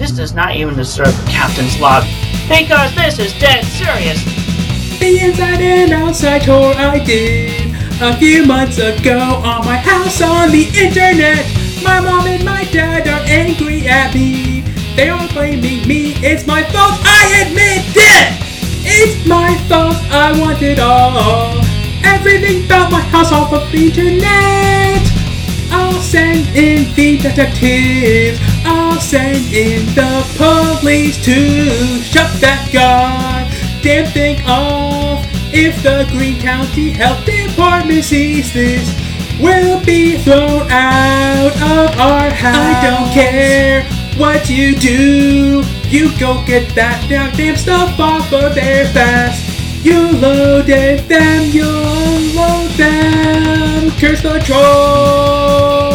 This does not even deserve the captain's log, because this is dead serious. The inside and outside tour I did a few months ago on my house on the internet. My mom and my dad are angry at me. They are blaming me. It's my fault, I admit it! It's my fault, I want it all. Everything about my house off of the internet. I'll send in the detectives. I'll send in the police to shut that goddamn thing off. If the Green County Health Department sees this, we'll be thrown out of our house. I don't care what you do. You go get that damn stuff off of there fast. You loaded them, you unload them. Curse the troll.